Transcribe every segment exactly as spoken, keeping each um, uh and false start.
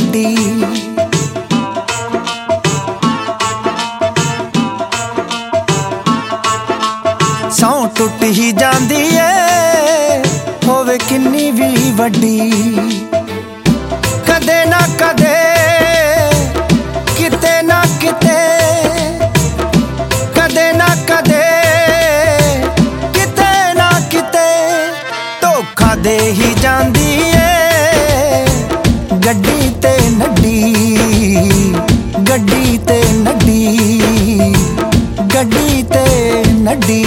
ਵੱਡੀ। ਸੌਂ ਟੁੱਟ ਹੀ ਜਾਂਦੀ ਏ ਹੋਵੇ ਕਿੰਨੀ ਵੀ ਵੱਡੀ। ਕਦੇ ਨਾ ਕਦੇ ਕਿਤੇ ਨਾ ਕਿਤੇ, ਕਦੇ ਨਾ ਕਦੇ ਕਿਤੇ ਨਾ ਕਿਤੇ ਧੋਖਾ ਦੇ ਹੀ ਜਾਂਦੀ ਏ ਗੱਡੀ ਤੇ ਨੱਡੀ, ਗੱਡੀ ਤੇ ਨੱਡੀ, ਗੱਡੀ ਤੇ ਨੱਡੀ।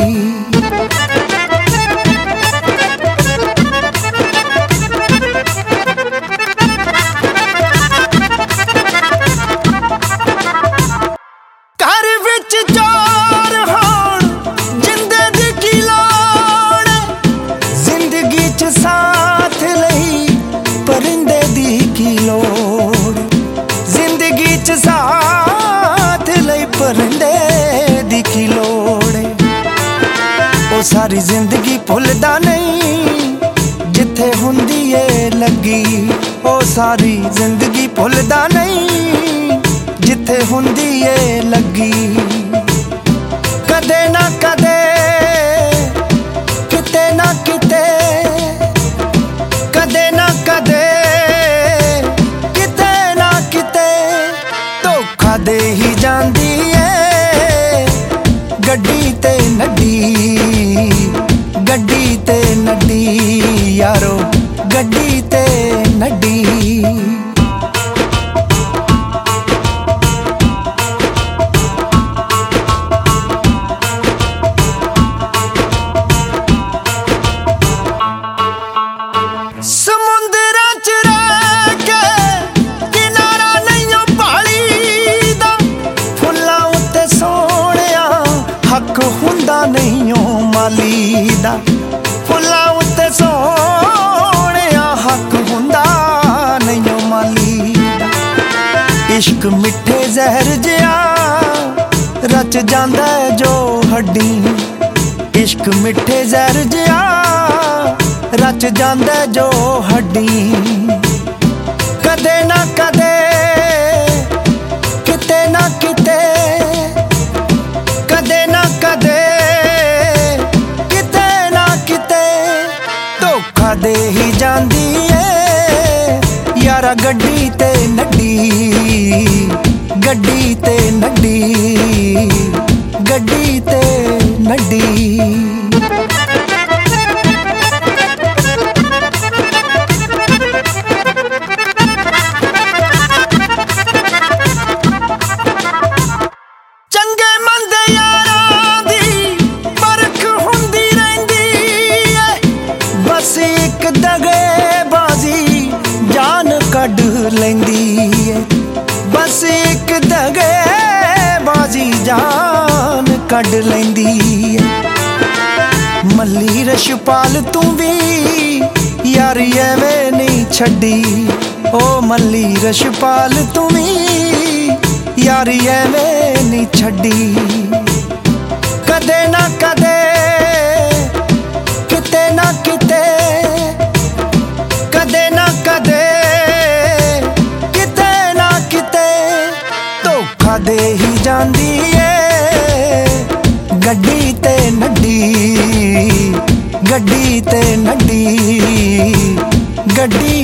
ਘਰ ਵਿੱਚ ਚੋਰ ਹੋਣ ਜਿੰਦੇ ਦੀ ਕੀ ਲੋੜ, ਜ਼ਿੰਦਗੀ ਚ ਸਾਥ ਲਈ ਪਰਿੰਦੇ ਦੀ ਕੀ ਲੋੜ, ਜ਼ਿੰਦਗੀ ਚ ਸਾਥ ਲਈ ਪਰਿੰਦੇ ਦੀ ਕੀ ਲੋੜ। ਉਹ ਸਾਰੀ ਜ਼ਿੰਦਗੀ ਭੁੱਲਦਾ ਨਹੀਂ ਜਿੱਥੇ ਹੁੰਦੀ ਏ ਲੱਗੀ, ਉਹ ਸਾਰੀ ਜ਼ਿੰਦਗੀ ਭੁੱਲਦਾ ਨਹੀਂ ਜਿੱਥੇ ਹੁੰਦੀ ਏ ਲੱਗੀ। ਕਦੇ ਨਾ ਕਦੇ ਕਿਤੇ ਨਾ ਕਿਤੇ, ਕਦੇ ਨਾ ਕਦੇ ਕਿਤੇ ਨਾ ਕਿਤੇ ਧੋਖਾ ਦੇ ਹੀ ਜਾਂਦੀ ਏ ਗੱਡੀ ਤੇ ਨੱਡੀ, ਗੱਡੀ ਤੇ ਨੱਡੀ ਯਾਰੋ, ਗੱਡੀ ਤੇ ਨੱਡੀ। ਸਮੁੰਦਰਾਂ ਚ ਰਹਿ ਕੇ ਕਿਨਾਰਾ ਨਹੀਂ ਭਾਲੀ ਦਾ, ਫੁੱਲਾਂ ਉੱਤੇ ਸੋਹਣਿਆ ਹੱਕ ਹੁੰਦਾ ਨਹੀਂ ਓ ਮਾਲੀ ਦਾ, ਫੁੱਲਾਂ ਉੱਤੇ ਸੋਹਣਿਆ ਹੱਕ ਹੁੰਦਾ ਨਹੀਂ ਓ ਮਾਲੀ ਦਾ। ਇਸ਼ਕ ਮਿੱਠੇ ਜ਼ਹਿਰ ਜਿਹਾ ਰਚ ਜਾਂਦਾ ਜੋ ਹੱਡੀ, ਇਸ਼ਕ ਮਿੱਠੇ ਜ਼ਹਿਰ ਜਿਹਾ ਰਚ ਜਾਂਦਾ ਜੋ ਹੱਡੀ। ਕਦੇ ਨਾ ਕਦੇ ਕਿਤੇ ਨਾ ਕਿਤੇ, ਕਦੇ ਨਾ ਕਦੇ ਕਿਤੇ ਨਾ ਕਿਤੇ ਧੋਖਾ ਦੇ ਹੀ ਜਾਂਦੀ ਏ ਯਾਰਾ ਗੱਡੀ ਤੇ ਨੱਡੀ, ਗੱਡੀ ਤੇ ਨੱਡੀ, ਗੱਡੀ ਤੇ ਨੱਡੀ। ਇੱਕ ਦਗੇਬਾਜ਼ੀ ਜਾਨ ਕੱਢ ਲੈਂਦੀ ਏ, ਬਸ ਇੱਕ ਦਗੇਬਾਜ਼ੀ ਜਾਨ ਕੱਢ ਲੈਂਦੀ ਏ। ਮੱਲੀ ਰਸ਼ਪਾਲ ਤੂੰ ਵੀ ਯਾਰ ਐਵੇਂ ਨਹੀਂ ਛੱਡੀ, ਓ ਮੱਲੀ ਰਸ਼ਪਾਲ ਤੂੰ ਵੀ ਯਾਰ ਐਵੇਂ ਨਹੀਂ ਛੱਡੀ। ਕਦੇ ਨਾ ਕਦੇ ਕਿਤੇ ਨਾ ਕਿਤੇ, ਕਦੇ ਨਾ ਕਦੇ ਕਿਤੇ ਨਾ ਕਿਤੇ ਧੋਖਾ ਦੇ ਹੀ ਜਾਂਦੀ ਏ ਗੱਡੀ ਤੇ ਨੱਡੀ, ਗੱਡੀ ਤੇ ਨੱਡੀ, ਗੱਡੀ